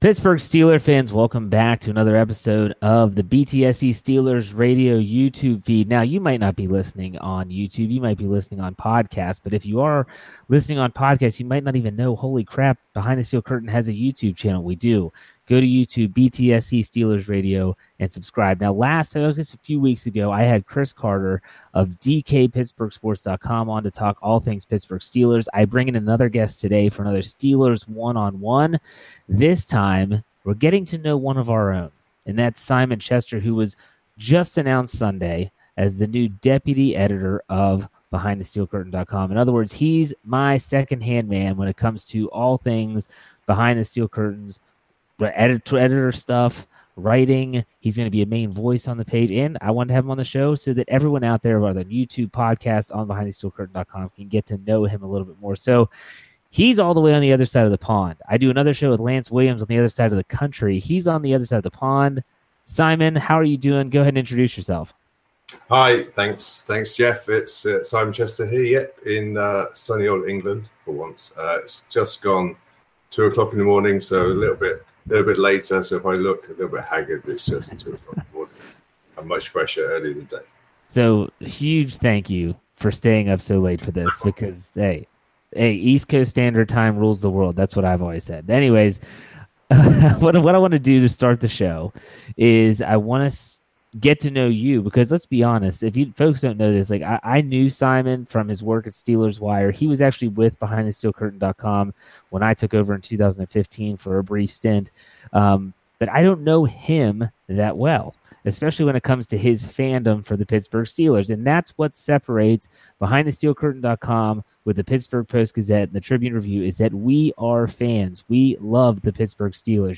Pittsburgh Steelers fans, welcome back to another episode of the BTSC Steelers radio YouTube feed. Now, you might not be listening on YouTube. You might be listening on podcast. But if you are listening on podcast, you might not even know, holy crap, Behind the Steel Curtain has a YouTube channel. We do. Go to YouTube, BTSC Steelers Radio, and subscribe. Now, just a few weeks ago, I had Chris Carter of DKPittsburghSports.com on to talk all things Pittsburgh Steelers. I bring in another guest today for another Steelers one-on-one. This time, we're getting to know one of our own, and that's Simon Chester, who was just announced Sunday as the new deputy editor of BehindTheSteelCurtain.com. In other words, he's my second-hand man when it comes to all things Behind the Steel Curtains, editor stuff, writing. He's going to be a main voice on the page, and I wanted to have him on the show so that everyone out there, whether on YouTube, podcast, on BehindTheSteelCurtain.com, can get to know him a little bit more. So he's all the way on the other side of the pond. I do another show with Lance Williams on the other side of the country. He's on the other side of the pond. Simon, how are you doing? Go ahead and introduce yourself. Hi, thanks, Jeff. It's Simon Chester here, in sunny old England for once. It's just gone 2 o'clock in the morning, so a little bit later. So if I look a little bit haggard, it's just 2 o'clock in the morning. I'm much fresher early in the day. So huge thank you for staying up so late for this, because hey, East Coast Standard Time rules the world. That's what I've always said. Anyways, what I want to do to start the show is I want to get to know you, because let's be honest, if you folks don't know this, like I knew Simon from his work at Steelers Wire. He was actually with BehindTheSteelCurtain.com when I took over in 2015 for a brief stint. But I don't know him that well, especially when it comes to his fandom for the Pittsburgh Steelers. And that's what separates BehindTheSteelCurtain.com with the Pittsburgh Post-Gazette and the Tribune Review, is that we are fans. We love the Pittsburgh Steelers.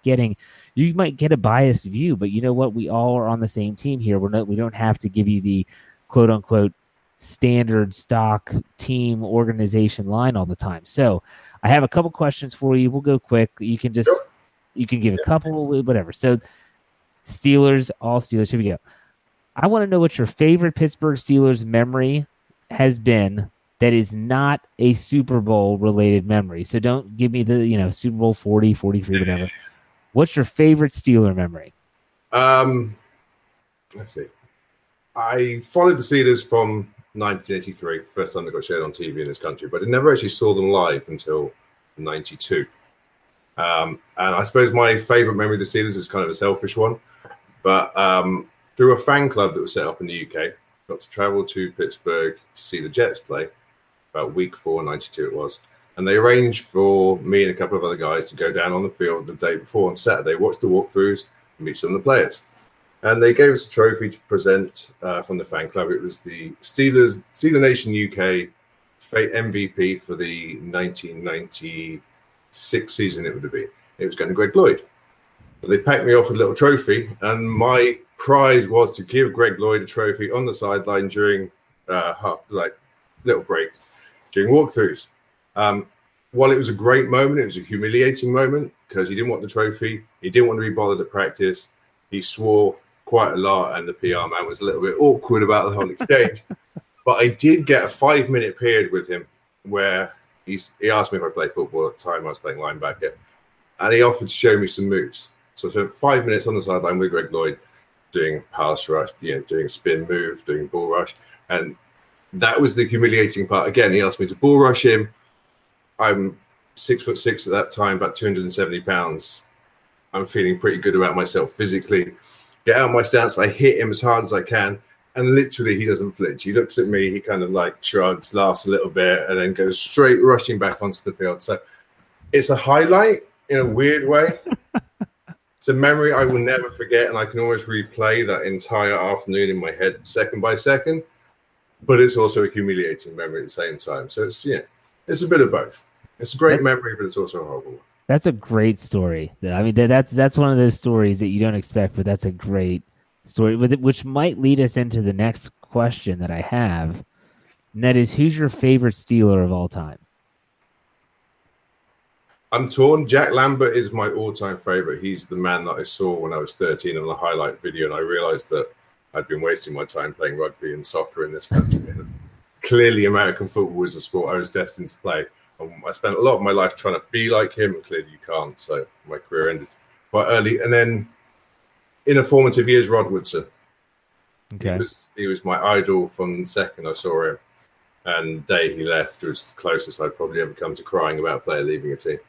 You might get a biased view, but you know what? We all are on the same team here. We don't have to give you the quote-unquote standard stock team organization line all the time. So I have a couple questions for you. We'll go quick. You can give a couple, whatever. So Steelers, all Steelers. Here we go. I want to know what your favorite Pittsburgh Steelers memory has been that is not a Super Bowl related memory. So don't give me the, Super Bowl 40, 43, whatever. What's your favorite Steeler memory? Let's see. I followed the Steelers from 1983, first time they got shared on TV in this country, but I never actually saw them live until 92. And I suppose my favorite memory of the Steelers is kind of a selfish one, but through a fan club that was set up in the UK, got to travel to Pittsburgh to see the Jets play, about week 4, 92 it was. And they arranged for me and a couple of other guys to go down on the field the day before on Saturday, watch the walkthroughs, and meet some of the players. And they gave us a trophy to present from the fan club. It was the Steeler Nation UK MVP for the 1996 season, it would have been. It was going to Greg Lloyd. So they packed me off with a little trophy, and my prize was to give Greg Lloyd a trophy on the sideline during little break during walkthroughs. While it was a great moment, it was a humiliating moment because he didn't want the trophy. He didn't want to be bothered at practice. He swore quite a lot, and the PR man was a little bit awkward about the whole exchange. But I did get a 5-minute period with him where he asked me if I played football at the time. I was playing linebacker, and he offered to show me some moves. So I spent 5 minutes on the sideline with Greg Lloyd doing pass rush, doing spin move, doing ball rush, and that was the humiliating part. Again, he asked me to ball rush him. I'm 6'6" at that time, about 270 pounds. I'm feeling pretty good about myself physically. Get out of my stance. I hit him as hard as I can. And literally, he doesn't flinch. He looks at me. He kind of shrugs, laughs a little bit, and then goes straight rushing back onto the field. So it's a highlight in a weird way. It's a memory I will never forget. And I can always replay that entire afternoon in my head second by second. But it's also a humiliating memory at the same time. So it's a bit of both. It's a great memory, but it's also a horrible one. That's a great story. I mean, that's one of those stories that you don't expect, but that's a great story, which might lead us into the next question that I have, and that is, who's your favorite Steeler of all time? I'm torn. Jack Lambert is my all-time favorite. He's the man that I saw when I was 13 on the highlight video, and I realized that I'd been wasting my time playing rugby and soccer in this country. And clearly, American football was a sport I was destined to play. I spent a lot of my life trying to be like him, and clearly you can't. So my career ended quite early. And then in the formative years, Rod Woodson. Okay. He was my idol from the second I saw him. And the day he left was the closest I'd probably ever come to crying about a player leaving a team.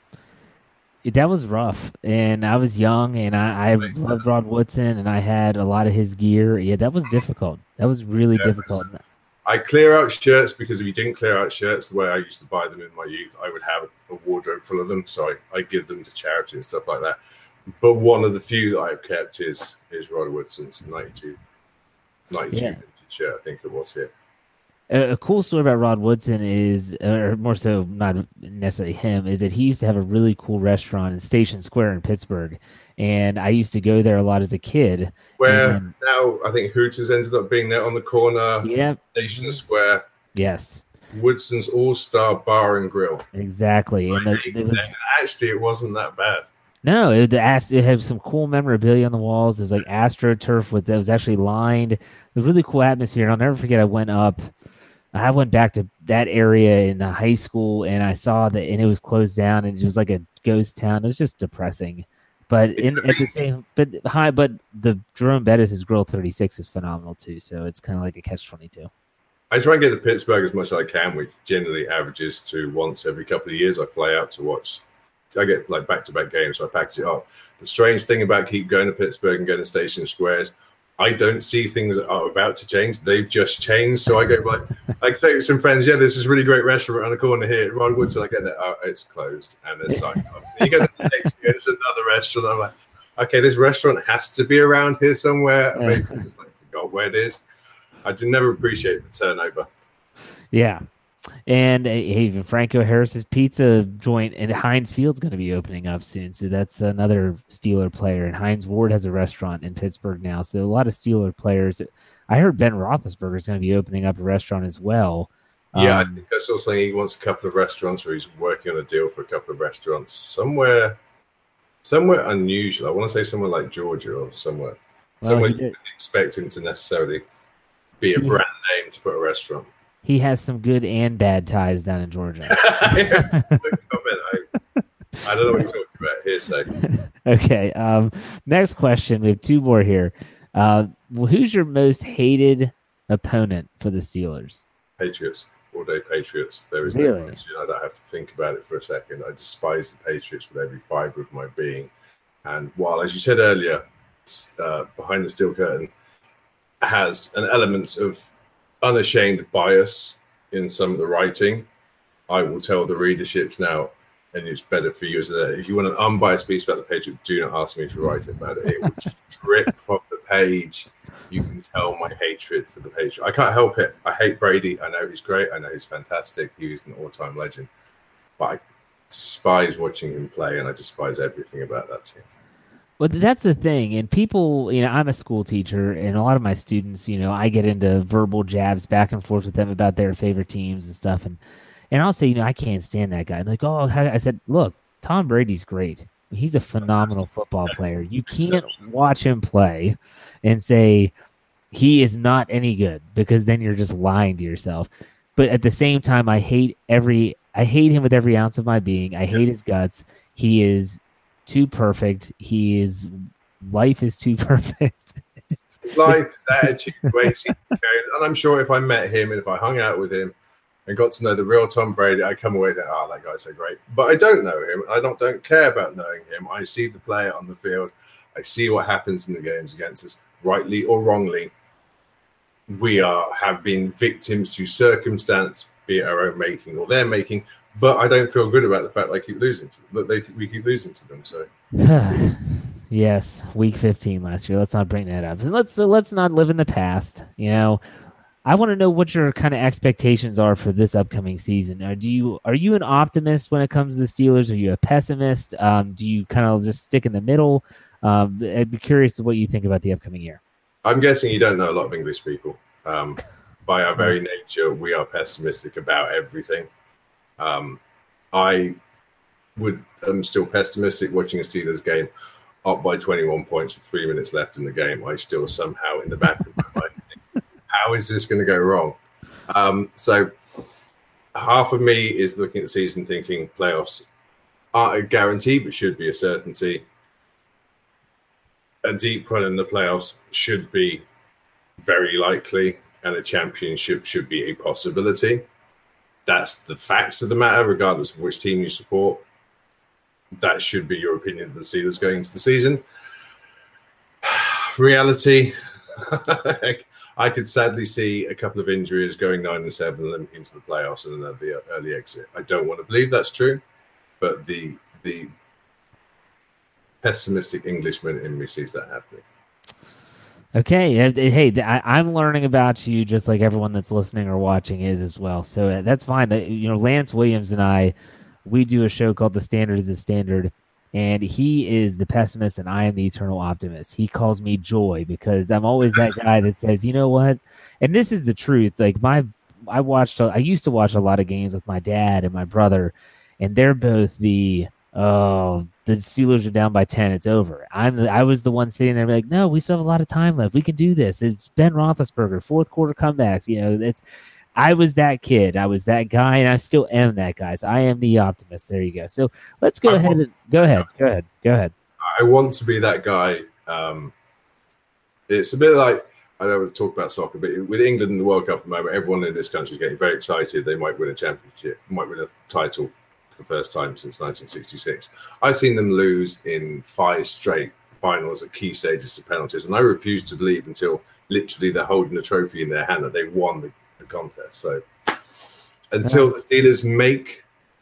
That was rough, and I was young, and I loved Rod Woodson, and I had a lot of his gear. Yeah, that was difficult. That was really difficult. I clear out shirts because if you didn't clear out shirts the way I used to buy them in my youth, I would have a wardrobe full of them. So I give them to charity and stuff like that. But one of the few that I've kept is Rod Woodson's 92 vintage shirt, I think it was here. A cool story about Rod Woodson is, or more so, not necessarily him, is that he used to have a really cool restaurant in Station Square in Pittsburgh, and I used to go there a lot as a kid. Where now I think Hooters ended up being there on the corner. Yeah, Station Square. Yes. Woodson's All-Star Bar and Grill. Exactly, and actually it wasn't that bad. No, it had some cool memorabilia on the walls. It was like AstroTurf that was actually lined. It was a really cool atmosphere. And I'll never forget, I went back to that area in the high school, and I saw that, and it was closed down, and it was like a ghost town. It was just depressing. But but the Jerome Bettis' Grill 36 is phenomenal too. So it's kind of like a catch-22. I try and get to Pittsburgh as much as I can, which generally averages to once every couple of years. I fly out to watch. I get like back-to-back games, so I package it up. The strange thing about keep going to Pittsburgh and going to Station Squares, I don't see things that are about to change. They've just changed. So I go like, I take some friends. Yeah, there's this really great restaurant around the corner here. Rod Woodson, I get there. Oh, it's closed. And there's sign up. You go to the next year, there's another restaurant. I'm like, okay, this restaurant has to be around here somewhere. Yeah. Maybe I just forgot where it is. I did never appreciate the turnover. Yeah. And even Franco Harris's pizza joint in Heinz Field's going to be opening up soon. So that's another Steeler player. And Heinz Ward has a restaurant in Pittsburgh now. So a lot of Steeler players. I heard Ben Roethlisberger is going to be opening up a restaurant as well. Yeah, I think I saw saying he wants a couple of restaurants, or he's working on a deal for a couple of restaurants somewhere unusual. I want to say somewhere like Georgia or somewhere you wouldn't expect him to necessarily be a brand name to put a restaurant. He has some good and bad ties down in Georgia. I don't know what you're talking about here, so. Okay. Next question. We have two more here. Who's your most hated opponent for the Steelers? Patriots. All-day Patriots. There is really? No question. I don't have to think about it for a second. I despise the Patriots with every fiber of my being. And while, as you said earlier, Behind the Steel Curtain has an element of unashamed bias in some of the writing, I will tell the readerships now, and it's better for you if you want an unbiased piece about the Patriots, do not ask me to write about it. It will just drip from the page. You can tell my hatred for the Patriots. I can't help it. I hate Brady. I know he's great. I know he's fantastic. He was an all-time legend. But I despise watching him play, and I despise everything about that team. Well, that's the thing. And people, I'm a school teacher, and a lot of my students, I get into verbal jabs back and forth with them about their favorite teams and stuff. And I'll say, I can't stand that guy. Like, I said, look, Tom Brady's great. He's a phenomenal football player. You can't watch him play and say he is not any good, because then you're just lying to yourself. But at the same time, I hate him with every ounce of my being. I hate his guts. He is too perfect. Life is too perfect. His life, his attitude, the way he's carried. And I'm sure if I met him and if I hung out with him and got to know the real Tom Brady, I'd come away thinking, that guy's so great. But I don't know him. I don't care about knowing him. I see the player on the field. I see what happens in the games against us, rightly or wrongly. We have been victims to circumstance, be it our own making or their making. But I don't feel good about the fact we keep losing to them. So yes, week 15 last year. Let's not bring that up. Let's not live in the past. I want to know what your kind of expectations are for this upcoming season. Are you an optimist when it comes to the Steelers? Are you a pessimist? Do you kind of just stick in the middle? I'd be curious to what you think about the upcoming year. I'm guessing you don't know a lot of English people. By our very nature, we are pessimistic about everything. I am still pessimistic watching a Steelers game up by 21 points with 3 minutes left in the game. I still somehow in the back of my mind think, how is this going to go wrong? So half of me is looking at the season thinking playoffs aren't a guarantee, but should be a certainty. A deep run in the playoffs should be very likely, and a championship should be a possibility. That's the facts of the matter, regardless of which team you support. That should be your opinion of the Steelers going into the season. Reality, I could sadly see a couple of injuries going 9-7 and limping into the playoffs and then the early exit. I don't want to believe that's true, but the pessimistic Englishman in me sees that happening. Okay. Hey, I'm learning about you just like everyone that's listening or watching is as well. So that's fine. Lance Williams and I, we do a show called The Standard is the Standard, and he is the pessimist and I am the eternal optimist. He calls me Joy because I'm always that guy that says, you know what? And this is the truth. Like I used to watch a lot of games with my dad and my brother, and they're both the Steelers are down by 10. It's over. I was the one sitting there like, no, we still have a lot of time left. We can do this. It's Ben Roethlisberger, fourth quarter comebacks. I was that kid. I was that guy, and I still am that guy. So I am the optimist. There you go. So let's go ahead. Go ahead. I want to be that guy. It's a bit like, I know we've talked about soccer, but with England in the World Cup at the moment, everyone in this country is getting very excited. They might win a championship, might win a title for the first time since 1966. I've seen them lose in 5 straight finals at key stages of penalties, and I refuse to believe until literally they're holding a trophy in their hand that they won the contest. So until the Steelers make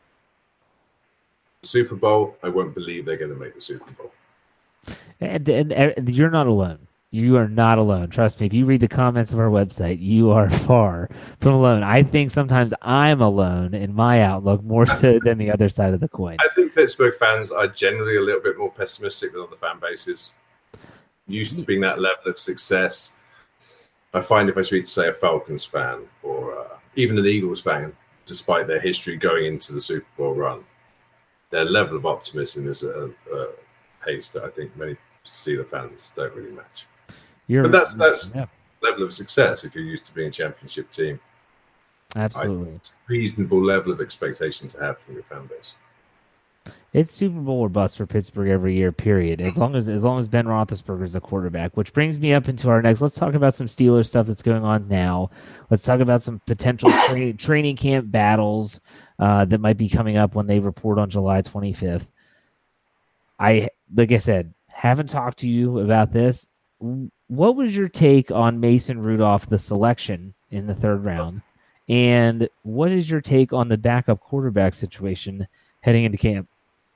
the Super Bowl, I won't believe they're going to make the Super Bowl. And you're not alone. You are not alone. Trust me. If you read the comments of our website, you are far from alone. I think sometimes I'm alone in my outlook more so than the other side of the coin. I think Pittsburgh fans are generally a little bit more pessimistic than other fan bases. Used to being that level of success. I find if I speak to, say, a Falcons fan or even an Eagles fan, despite their history going into the Super Bowl run, their level of optimism is a pace that I think many Steelers fans don't really match. But that's level of success if you're used to being a championship team. Absolutely. It's a reasonable level of expectation to have from your fan base. It's Super Bowl or bust for Pittsburgh every year, period. As long as Ben Roethlisberger is the quarterback, which brings me up into our next. Let's talk about some Steelers stuff that's going on now. Let's talk about some potential training camp battles that might be coming up when they report on July 25th. Like I said, haven't talked to you about this. What was your take on Mason Rudolph, the selection in the 3rd round? And what is your take on the backup quarterback situation heading into camp?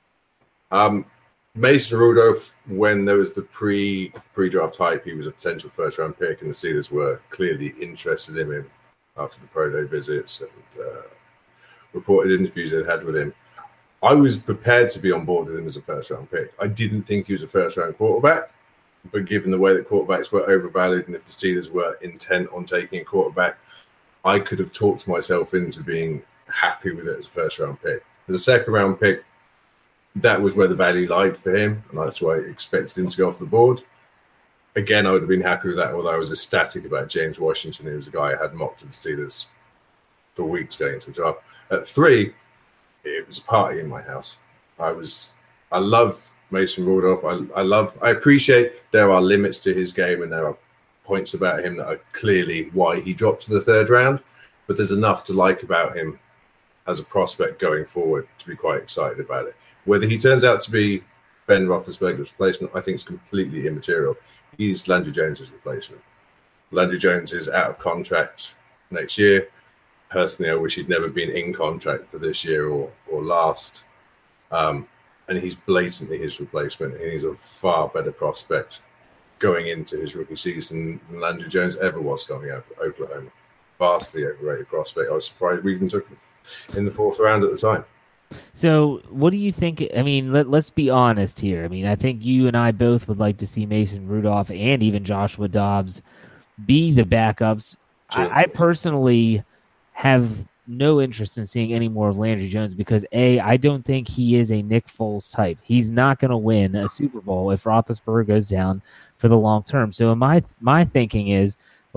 Mason Rudolph, when there was the pre-draft hype, he was a potential first-round pick, and the Steelers were clearly interested in him after the pro day visits and reported interviews they'd had with him. I was prepared to be on board with him as a first-round pick. I didn't think he was a first-round quarterback, but given the way that quarterbacks were overvalued, and if the Steelers were intent on taking a quarterback, I could have talked myself into being happy with it as a first-round pick. As a second-round pick, that was where the value lied for him, and that's why I expected him to go off the board. Again, I would have been happy with that, although I was ecstatic about James Washington, who was a guy I had mocked to the Steelers for weeks going into the draft. At 3, it was a party in my house. I love Mason Rudolph. I appreciate there are limits to his game, and there are points about him that are clearly why he dropped to the 3rd round, but there's enough to like about him as a prospect going forward to be quite excited about it. Whether he turns out to be Ben Roethlisberger's replacement, I think is completely immaterial. He's Landry Jones' replacement. Landry Jones is out of contract next year. Personally, I wish he'd never been in contract for this year or last. And he's blatantly his replacement, and he's a far better prospect going into his rookie season than Landry Jones ever was coming out of Oklahoma. Vastly overrated prospect. I was surprised we even took him in the 4th round at the time. So what do you think? I mean, let's be honest here. I mean, I think you and I both would like to see Mason Rudolph and even Joshua Dobbs be the backups. Sure. I personally have no interest in seeing any more of Landry Jones because, I don't think he is a Nick Foles type. He's not going to win a Super Bowl if Roethlisberger goes down for the long term. So my thinking is,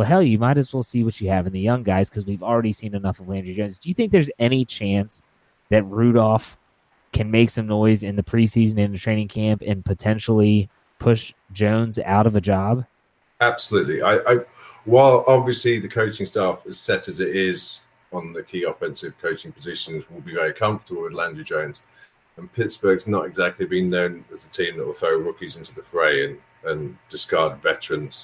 well, hell, you might as well see what you have in the young guys because we've already seen enough of Landry Jones. Do you think there's any chance that Rudolph can make some noise in the preseason and the training camp and potentially push Jones out of a job? Absolutely. I while obviously the coaching staff, as set as it is on the key offensive coaching positions, will be very comfortable with Landry Jones, and Pittsburgh's not exactly been known as a team that will throw rookies into the fray and discard veterans,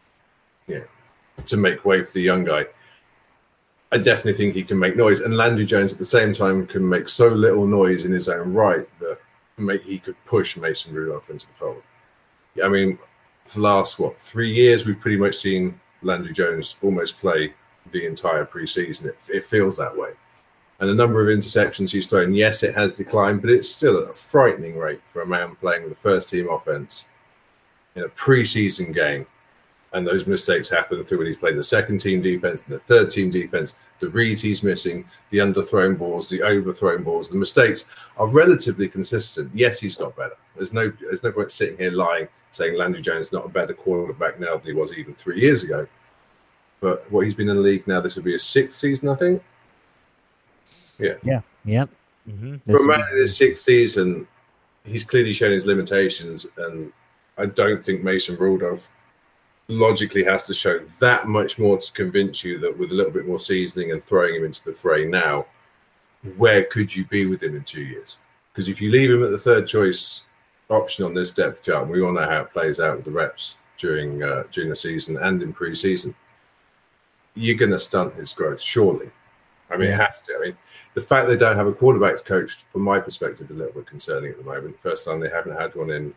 to make way for the young guy. I definitely think he can make noise, and Landry Jones at the same time can make so little noise in his own right that he could push Mason Rudolph into the fold. I mean, for the last 3 years, we've pretty much seen Landry Jones almost play the entire preseason. It feels that way, and the number of interceptions he's thrown, yes, it has declined, but it's still at a frightening rate for a man playing with the first team offense in a preseason game. And those mistakes happen through when he's playing the second team defense and the third team defense, the reads he's missing, the underthrown balls, the overthrown balls. The mistakes are relatively consistent. Yes, he's got better. There's no point sitting here lying, saying Landry Jones is not a better quarterback now than he was even 3 years ago. But he's been in the league now, this will be his 6th season, I think. Yeah. Yeah. Yep. Mm-hmm. For a man in his 6th season, he's clearly shown his limitations, and I don't think Mason Rudolph logically has to show that much more to convince you that with a little bit more seasoning and throwing him into the fray now, where could you be with him in 2 years? Because if you leave him at the third choice option on this depth chart, and we all know how it plays out with the reps during the season and in preseason, you're going to stunt his growth, surely. I mean, It has to. I mean, the fact they don't have a quarterback's coach, from my perspective, is a little bit concerning at the moment. First time they haven't had one in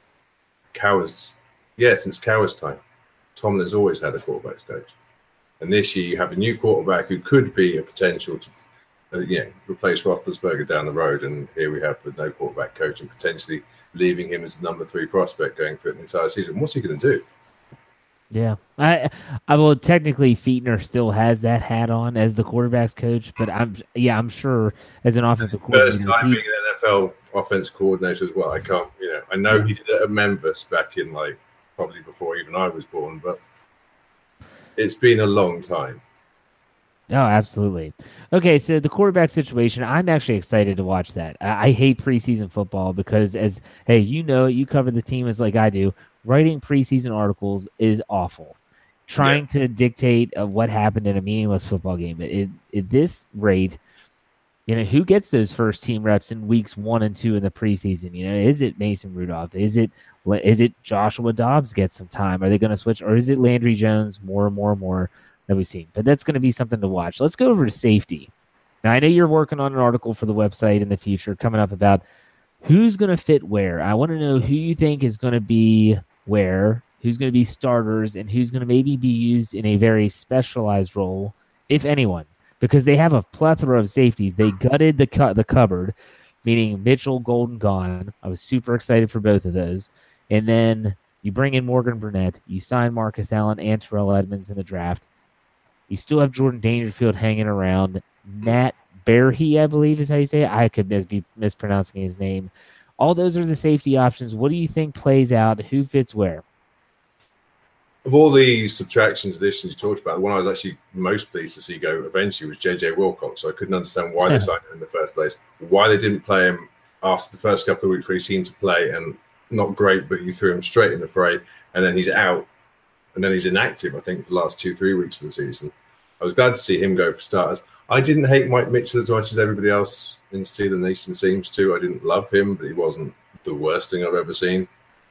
since Cowher's time. Tomlin's always had a quarterback's coach. And this year you have a new quarterback who could be a potential to replace Roethlisberger down the road. And here we have with no quarterback coach and potentially leaving him as the number 3 prospect going through an entire season. What's he going to do? Yeah, I will technically Fichtner still has that hat on as the quarterback's coach, but I'm sure as an offensive coordinator, first time being an NFL offense coordinator as well. I know he did it at Memphis back in probably before even I was born, but it's been a long time. Oh, absolutely. Okay, so the quarterback situation, I'm actually excited to watch that. I hate preseason football because you cover the team as like I do. Writing preseason articles is awful. Trying to dictate of what happened in a meaningless football game. At this rate, who gets those first team reps in weeks 1 and 2 in the preseason? Is it Mason Rudolph? Is it Joshua Dobbs gets some time? Are they going to switch? Or is it Landry Jones more and more that we've seen? But that's going to be something to watch. Let's go over to safety. Now, I know you're working on an article for the website in the future coming up about who's going to fit where. I want to know who you think is going to be where, who's going to be starters, and who's going to maybe be used in a very specialized role, if anyone, because they have a plethora of safeties. They gutted the cupboard, meaning Mitchell, Golden gone. I was super excited for both of those. And then you bring in Morgan Burnett. You sign Marcus Allen and Terrell Edmonds in the draft. You still have Jordan Dangerfield hanging around. Matt Berhe, I believe is how you say it. I could be mispronouncing his name. All those are the safety options. What do you think plays out? Who fits where? Of all the subtractions, additions you talked about, the one I was actually most pleased to see go eventually was J.J. Wilcox. So I couldn't understand why they signed him in the first place, why they didn't play him after the first couple of weeks where he seemed to play and not great, but you threw him straight in the fray, and then he's out, and then he's inactive, I think, for the last 2-3 weeks of the season. I was glad to see him go for starters. I didn't hate Mike Mitchell as much as everybody else in Steeler Nation seems to. I didn't love him, but he wasn't the worst thing I've ever seen.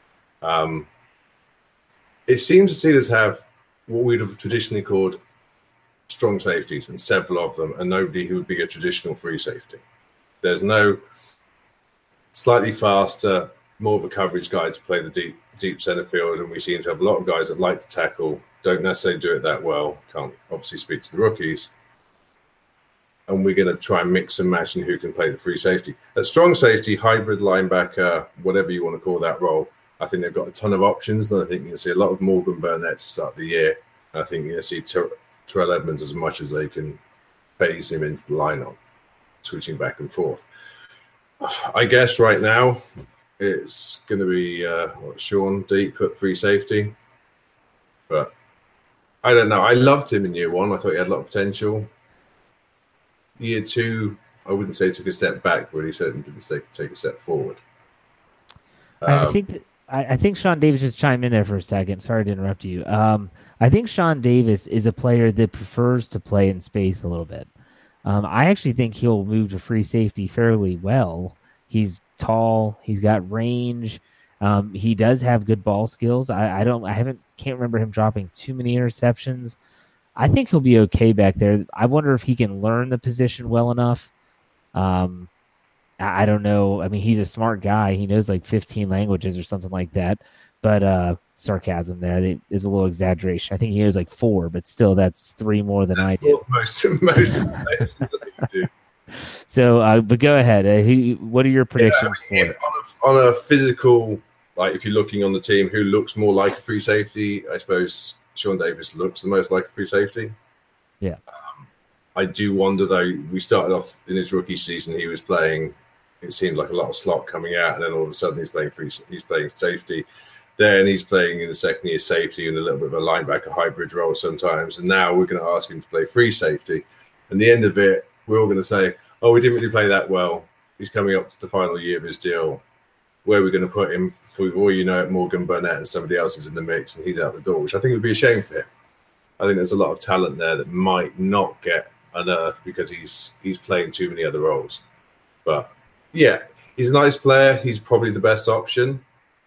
It seems the Steelers have what we'd have traditionally called strong safeties, and several of them, and nobody who would be a traditional free safety. There's no slightly faster, more of a coverage guy to play the deep center field, and we seem to have a lot of guys that like to tackle, don't necessarily do it that well, can't obviously speak to the rookies. And we're going to try and mix and match in who can play the free safety. At strong safety, hybrid linebacker, whatever you want to call that role, I think they've got a ton of options. And I think you'll see a lot of Morgan Burnett to start the year. And I think you'll see Terrell Edmonds as much as they can phase him into the lineup, switching back and forth. I guess right now it's going to be Sean Deep at free safety. But I don't know. I loved him in year one. I thought he had a lot of potential. Year two, I wouldn't say took a step back, but he certainly didn't take a step forward. I think I think Sean Davis just chimed in there for a second. Sorry to interrupt you. I think Sean Davis is a player that prefers to play in space a little bit. I actually think he'll move to free safety fairly well. He's tall. He's got range. He does have good ball skills. Can't remember him dropping too many interceptions. I think he'll be okay back there. I wonder if he can learn the position well enough. I don't know. I mean, he's a smart guy. He knows like 15 languages or something like that. But sarcasm there is a little exaggeration. I think he knows like 4, but still, that's 3 more than I do. Most players do. So, but go ahead. What are your predictions for it? On a physical, like if you're looking on the team, who looks more like a free safety? I suppose Sean Davis looks the most like a free safety. Yeah. I do wonder though. We started off in his rookie season. He was playing. It seemed like a lot of slot coming out, and then all of a sudden he's playing safety. Then he's playing in the second year safety and a little bit of a linebacker hybrid role sometimes. And now we're going to ask him to play free safety. And the end of it, we're all going to say, "Oh, we didn't really play that well. He's coming up to the final year of his deal. Where are we going to put him? For all you know, Morgan Burnett and somebody else is in the mix, and he's out the door," which I think would be a shame for him. I think there's a lot of talent there that might not get unearthed because he's playing too many other roles. But yeah, he's a nice player. He's probably the best option.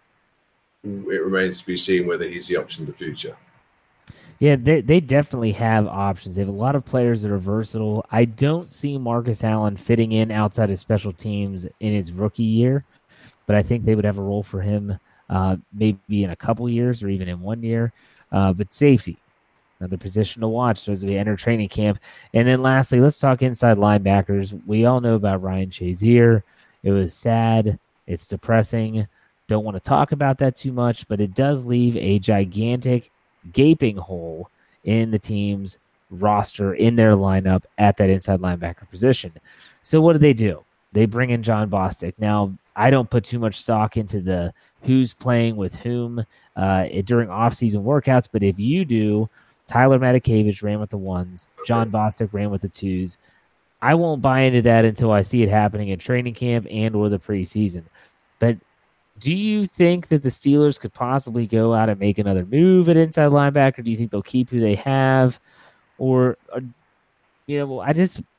It remains to be seen whether he's the option in the future. Yeah, they definitely have options. They have a lot of players that are versatile. I don't see Marcus Allen fitting in outside of special teams in his rookie year, but I think they would have a role for him maybe in a couple years or even in 1 year. But safety, another position to watch as we enter training camp. And then lastly, let's talk inside linebackers. We all know about Ryan Shazier. It was sad. It's depressing. Don't want to talk about that too much, but it does leave a gigantic gaping hole in the team's roster, in their lineup at that inside linebacker position. So what do? They bring in John Bostic. Now, I don't put too much stock into the who's playing with whom during off-season workouts, but if you do, Tyler Matakevich ran with the 1s, John Bostic ran with the 2s. I won't buy into that until I see it happening in training camp and or the preseason. But do you think that the Steelers could possibly go out and make another move at inside linebacker? Do you think they'll keep who they have, or I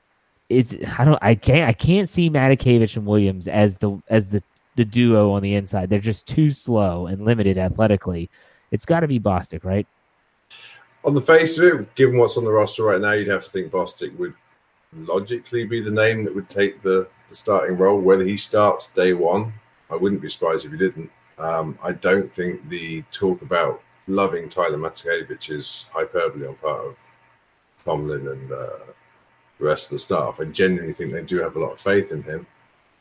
can't see Matakevich and Williams as the duo on the inside. They're just too slow and limited athletically. It's got to be Bostic, right? On the face of it, given what's on the roster right now, you'd have to think Bostic would logically be the name that would take the starting role. Whether he starts day one, I wouldn't be surprised if he didn't. I don't think the talk about loving Tyler Matakevich is hyperbole on part of Tomlin and the rest of the staff. I genuinely think they do have a lot of faith in him.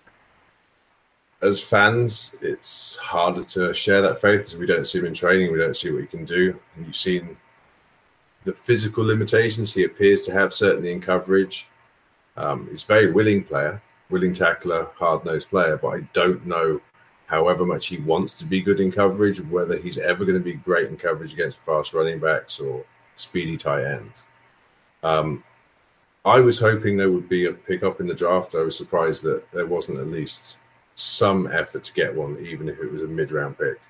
As fans, it's harder to share that faith because we don't see him in training. We don't see what he can do. And you've seen the physical limitations he appears to have, certainly in coverage. He's a very willing player, willing tackler, hard-nosed player, but I don't know however much he wants to be good in coverage, whether he's ever going to be great in coverage against fast running backs or speedy tight ends. I was hoping there would be a pickup in the draft. I was surprised that there wasn't at least some effort to get one, even if it was a mid-round pick.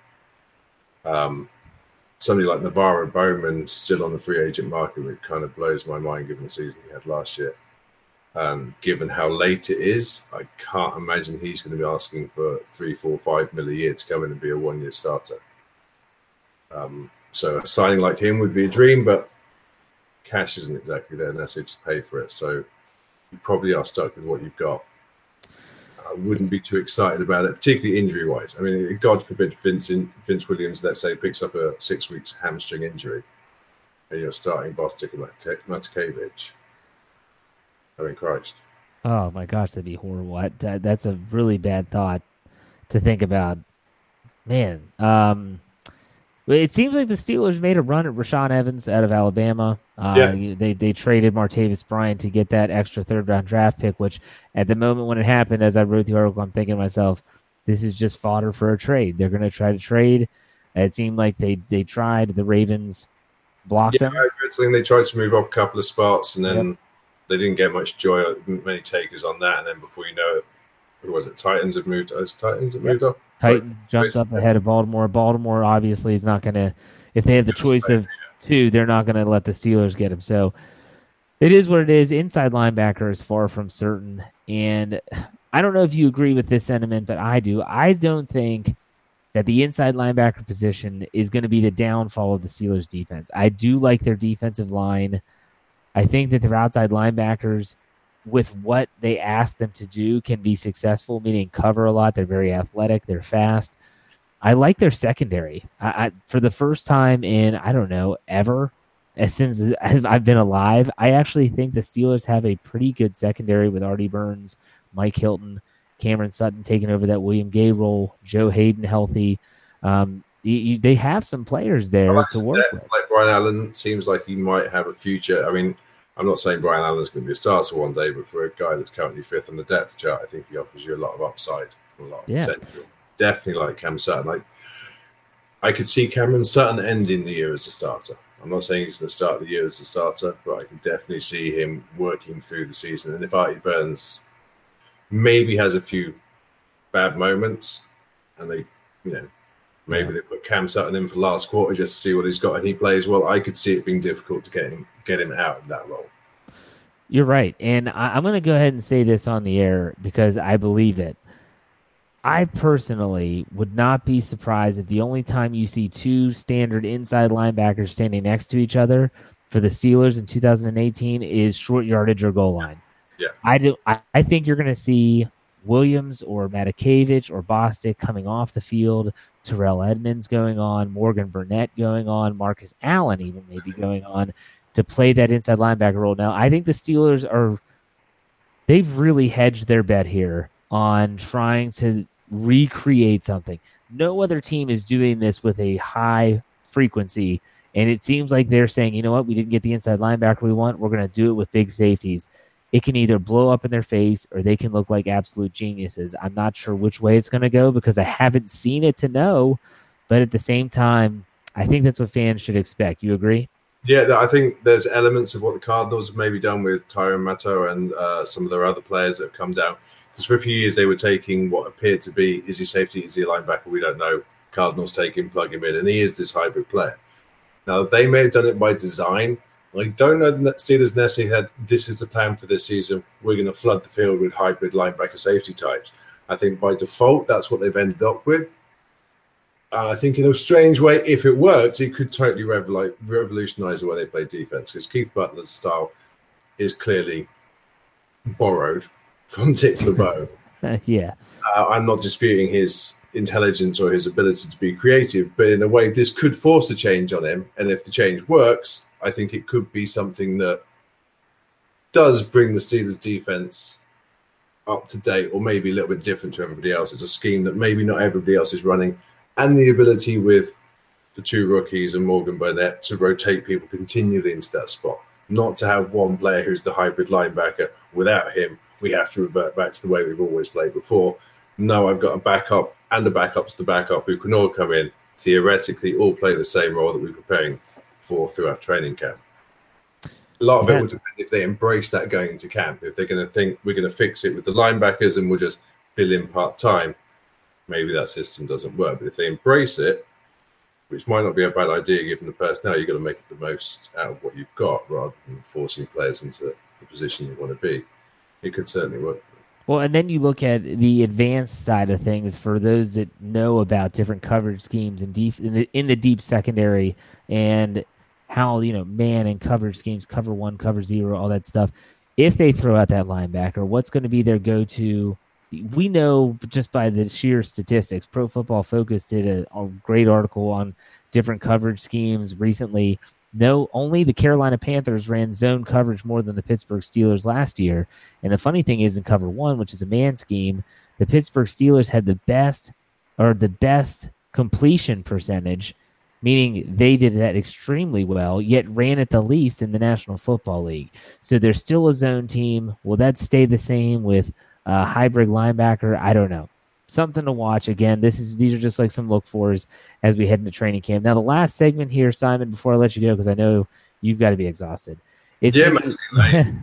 Somebody like Navarro Bowman still on the free agent market, which kind of blows my mind given the season he had last year. Given how late it is, I can't imagine he's going to be asking for 3, 4, 5 mil a year to come in and be a 1-year starter. So a signing like him would be a dream, but cash isn't exactly there unless they just pay for it. So you probably are stuck with what you've got. I wouldn't be too excited about it, particularly injury-wise. I mean, God forbid Vince Williams, let's say, picks up a 6 weeks hamstring injury, and you're starting Bostic and Matakevich. I mean, Christ. Oh my gosh, that'd be horrible. That's a really bad thought to think about. Man, it seems like the Steelers made a run at Rashaan Evans out of Alabama. They traded Martavis Bryant to get that extra third-round draft pick, which at the moment when it happened, as I wrote the article, I'm thinking to myself, this is just fodder for a trade. They're going to try to trade. It seemed like they tried. The Ravens blocked him. I think they tried to move up a couple of spots, and then Yep. they didn't get much joy, many takers on that. And then before you know it, who was it? Titans have moved. Titans have moved up. Titans jumped up ahead of Baltimore. Baltimore obviously is not going to, if they have the choice of two, they're not going to let the Steelers get him. So it is what it is. Inside linebacker is far from certain. And I don't know if you agree with this sentiment, but I do. I don't think that the inside linebacker position is going to be the downfall of the Steelers defense. I do like their defensive line. I think that their outside linebackers, with what they ask them to do, can be successful, meaning cover a lot. They're very athletic. They're fast. I like their secondary. I for the first time in, I don't know, ever, since I've been alive, I actually think the Steelers have a pretty good secondary with Artie Burns, Mike Hilton, Cameron Sutton taking over that William Gay role, Joe Hayden healthy. They have some players there to work with. Like Brian Allen seems like he might have a future. I mean, I'm not saying Brian Allen's going to be a starter one day, but for a guy that's currently fifth on the depth chart, I think he offers you a lot of upside, a lot of potential. Definitely like Cam Sutton. Like, I could see Cameron Sutton ending the year as a starter. I'm not saying he's going to start the year as a starter, but I can definitely see him working through the season. And if Artie Burns maybe has a few bad moments, and they, maybe they put Cam Sutton in for last quarter just to see what he's got, and he plays well, I could see it being difficult to get him out of that role. You're right. And I'm going to go ahead and say this on the air because I believe it. I personally would not be surprised if the only time you see two standard inside linebackers standing next to each other for the Steelers in 2018 is short yardage or goal line. Yeah. I think you're going to see Williams or Matakevich or Bostic coming off the field, Terrell Edmonds going on, Morgan Burnett going on, Marcus Allen even maybe going on to play that inside linebacker role. Now, I think the Steelers they've really hedged their bet here on trying to recreate something. No other team is doing this with a high frequency, and it seems like they're saying, you know what, we didn't get the inside linebacker we want, we're going to do it with big safeties. It can either blow up in their face or they can look like absolute geniuses. I'm not sure which way it's going to go because I haven't seen it to know, but at the same time, I think that's what fans should expect. You agree? Yeah, I think there's elements of what the Cardinals have maybe done with Tyrann Mateo and some of their other players that have come down. Because for a few years, they were taking what appeared to be, is he safety, is he a linebacker? We don't know. Cardinals take him, plug him in, and he is this hybrid player. Now, they may have done it by design. I don't know that Steelers necessarily had, this is the plan for this season. We're going to flood the field with hybrid linebacker safety types. I think by default, that's what they've ended up with. I think in a strange way, if it works, it could totally revolutionize the way they play defense. Because Keith Butler's style is clearly borrowed from Dick LeBeau. Yeah. I'm not disputing his intelligence or his ability to be creative, but in a way, this could force a change on him. And if the change works, I think it could be something that does bring the Steelers defense up to date, or maybe a little bit different to everybody else. It's a scheme that maybe not everybody else is running, and the ability with the two rookies and Morgan Burnett to rotate people continually into that spot, not to have one player who's the hybrid linebacker. Without him, we have to revert back to the way we've always played before. No, I've got a backup and a backup to the backup who can all come in, theoretically all play the same role that we're preparing for throughout training camp. A lot of it would depend if they embrace that going into camp. If they're going to think we're going to fix it with the linebackers and we'll just fill in part-time, maybe that system doesn't work. But if they embrace it, which might not be a bad idea given the personnel, you've got to make the most out of what you've got rather than forcing players into the position you want to be. It could certainly work. Well, and then you look at the advanced side of things for those that know about different coverage schemes and in the deep secondary and how, man and coverage schemes, cover one, cover zero, all that stuff. If they throw out that linebacker, what's going to be their go-to? We know just by the sheer statistics. Pro Football Focus did a great article on different coverage schemes recently. No, only the Carolina Panthers ran zone coverage more than the Pittsburgh Steelers last year. And the funny thing is, in cover one, which is a man scheme, the Pittsburgh Steelers had the best completion percentage, meaning they did that extremely well, yet ran it the least in the National Football League. So they're still a zone team. Will that stay the same with a hybrid linebacker? I don't know. something to watch. Again, these are just like some look fors as we head into training camp. Now, the last segment here, Simon, before I let you go, because I know you've got to be exhausted. It's Yeah, man.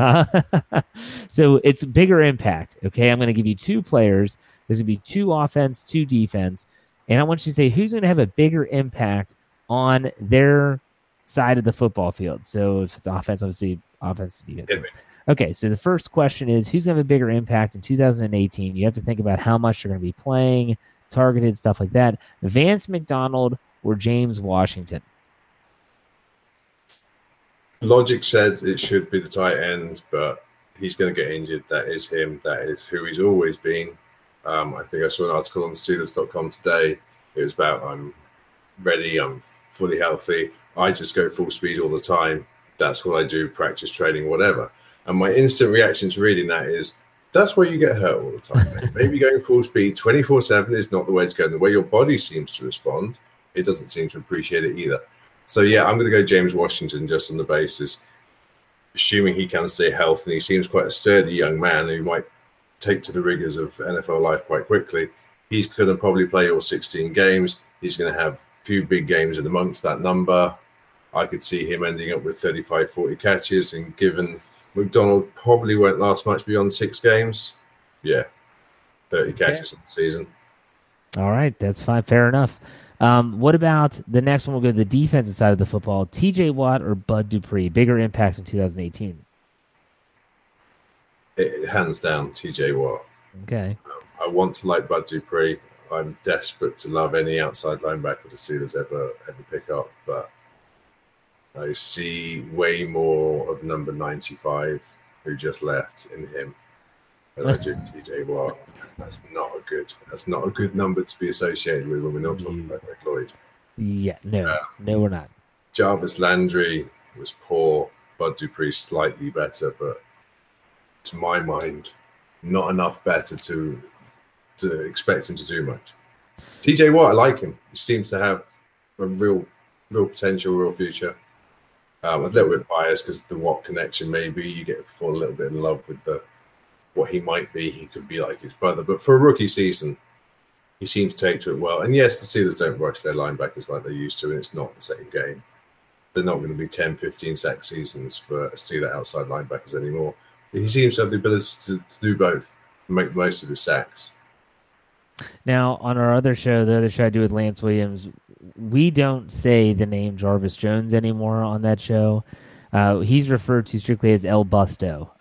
So it's bigger impact. Okay, I'm going to give you two players. There's going to be two offense, two defense, and I want you to say who's going to have a bigger impact on their side of the football field. So if it's offense, obviously offense, defense. Okay, so the first question is who's going to have a bigger impact in 2018? You have to think about how much you're going to be playing, targeted, stuff like that. Vance McDonald or James Washington? Logic says it should be the tight end, but he's going to get injured. That is him. That is who he's always been. I think I saw an article on Steelers.com today. It was about I'm ready, I'm fully healthy. I just go full speed all the time. That's what I do, practice, training, whatever. And my instant reaction to reading that is, that's why you get hurt all the time. Maybe going full speed 24/7 is not the way to go. And the way your body seems to respond, it doesn't seem to appreciate it either. So, yeah, I'm going to go James Washington just on the basis, assuming he can stay healthy. And he seems quite a sturdy young man who might take to the rigors of NFL life quite quickly. He's going to probably play all 16 games. He's going to have a few big games in amongst that number. I could see him ending up with 35, 40 catches. And given McDonald probably won't last much beyond 6 games, 30 catches in the season. All right, that's fine. Fair enough. What about the next one? We'll go to the defensive side of the football. TJ Watt or Bud Dupree? Bigger impact in 2018? Hands down, TJ Watt. Okay. I want to like Bud Dupree. I'm desperate to love any outside linebacker the Steelers ever pick up, but I see way more of number 95 who just left in him than I do TJ Watt. That's not a good number to be associated with when we're not talking about Greg Lloyd. Yeah, no, we're not. Jarvis Landry was poor. Bud Dupree slightly better, but to my mind, not enough better to expect him to do much. TJ Watt, I like him. He seems to have a real potential, real future. I'm a little bit biased because the Watt connection, maybe you get fall a little bit in love with what he might be. He could be like his brother, but for a rookie season, he seems to take to it well. And yes, the Steelers don't rush their linebackers like they used to, and it's not the same game. They're not going to be 10, 15 sack seasons for Steeler outside linebackers anymore. But he seems to have the ability to do both and make the most of his sacks. Now, on our other show, the other show I do with Lance Williams, we don't say the name Jarvis Jones anymore on that show. He's referred to strictly as El Busto.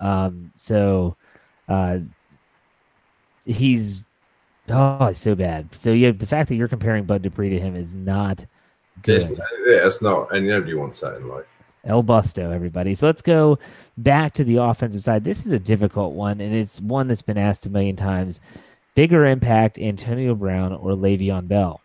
He's so bad. So the fact that you're comparing Bud Dupree to him is not good. It's not, and nobody wants that in life. El Busto, everybody. So let's go back to the offensive side. This is a difficult one, and it's one that's been asked a million times. Bigger impact, Antonio Brown or Le'Veon Bell?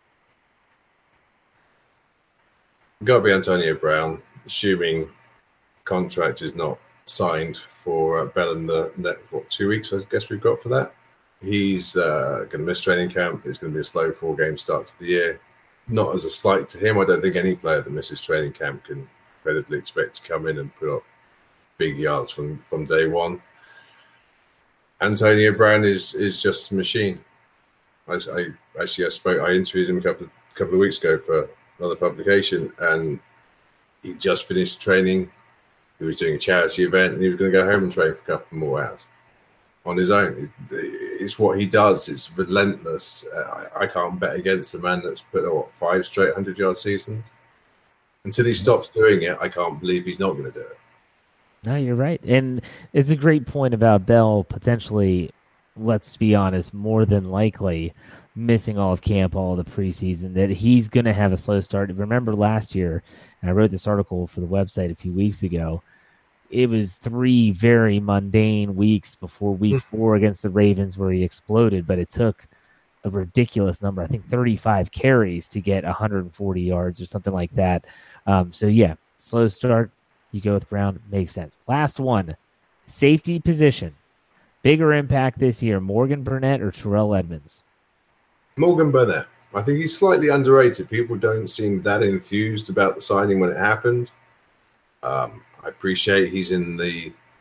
Got to be Antonio Brown, assuming contract is not signed for Bell in the 2 weeks, I guess we've got for that. He's going to miss training camp. It's going to be a slow 4-game start to the year. Not as a slight to him. I don't think any player that misses training camp can credibly expect to come in and put up big yards from day one. Antonio Brown is just a machine. I interviewed him a couple of weeks ago for another publication, and he just finished training. He was doing a charity event, and he was going to go home and train for a couple more hours on his own. It's what he does. It's relentless. I can't bet against a man that's put 5 straight 100-yard seasons. Until he stops doing it, I can't believe he's not going to do it. No, you're right. And it's a great point about Bell potentially, let's be honest, more than likely missing all of camp, all of the preseason, that he's going to have a slow start. Remember last year, and I wrote this article for the website a few weeks ago, it was 3 very mundane weeks before week 4 against the Ravens where he exploded, but it took a ridiculous number, I think 35 carries to get 140 yards or something like that. Slow start. You go with Brown. Makes sense. Last one, safety position. Bigger impact this year, Morgan Burnett or Terrell Edmunds? Morgan Burnett. I think he's slightly underrated. People don't seem that enthused about the signing when it happened. I appreciate he's in the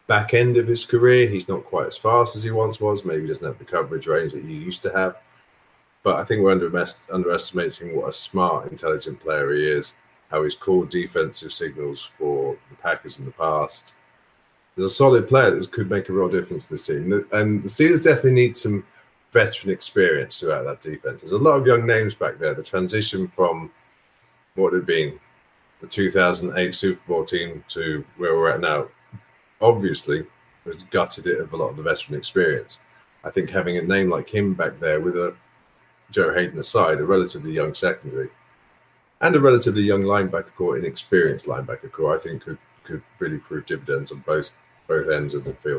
back end of his career. He's not quite as fast as he once was. Maybe he doesn't have the coverage range that he used to have. But I think we're underestimating what a smart, intelligent player he is, how he's called defensive signals for the Packers in the past. There's a solid player that could make a real difference to this team. And the Steelers definitely need some veteran experience throughout that defense. There's a lot of young names back there. The transition from what had been the 2008 Super Bowl team to where we're at now, obviously, has gutted it of a lot of the veteran experience. I think having a name like him back there with a Joe Hayden aside, a relatively young secondary, and a relatively young linebacker core, inexperienced linebacker core, I think could really prove dividends on both ends of the field.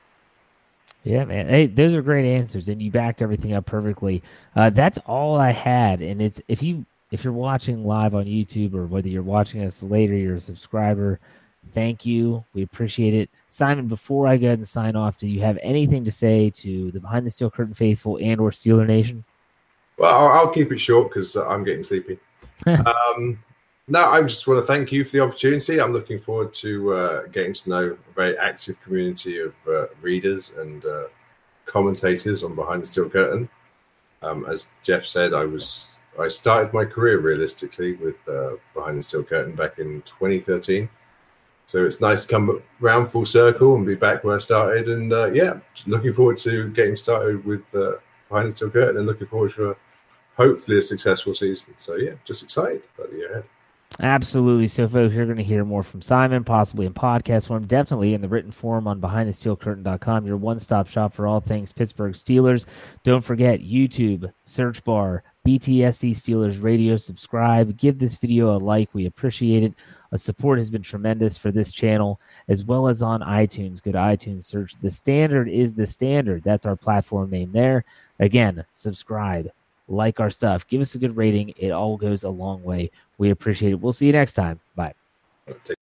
Yeah, man. Hey, those are great answers, and you backed everything up perfectly. That's all I had, and it's if you're watching live on YouTube or whether you're watching us later, you're a subscriber. Thank you. We appreciate it. Simon, before I go ahead and sign off, do you have anything to say to the Behind the Steel Curtain faithful and or Steeler Nation? Well, I'll keep it short because I'm getting sleepy. No, I just want to thank you for the opportunity. I'm looking forward to getting to know a very active community of readers and commentators on Behind the Steel Curtain. As Jeff said, I started my career realistically with Behind the Steel Curtain back in 2013. So it's nice to come round full circle and be back where I started. And looking forward to getting started with Behind the Steel Curtain and looking forward to hopefully a successful season. So yeah, just excited about the year ahead. Absolutely. So, folks, you're going to hear more from Simon, possibly in podcast form, definitely in the written form on BehindTheSteelCurtain.com, your one-stop shop for all things Pittsburgh Steelers. Don't forget, YouTube, search bar, BTSC Steelers Radio, subscribe, give this video a like. We appreciate it. Support has been tremendous for this channel, as well as on iTunes. Go to iTunes, search The Standard is the Standard. That's our platform name there. Again, subscribe, like our stuff, give us a good rating. It all goes a long way. We appreciate it. We'll see you next time. Bye.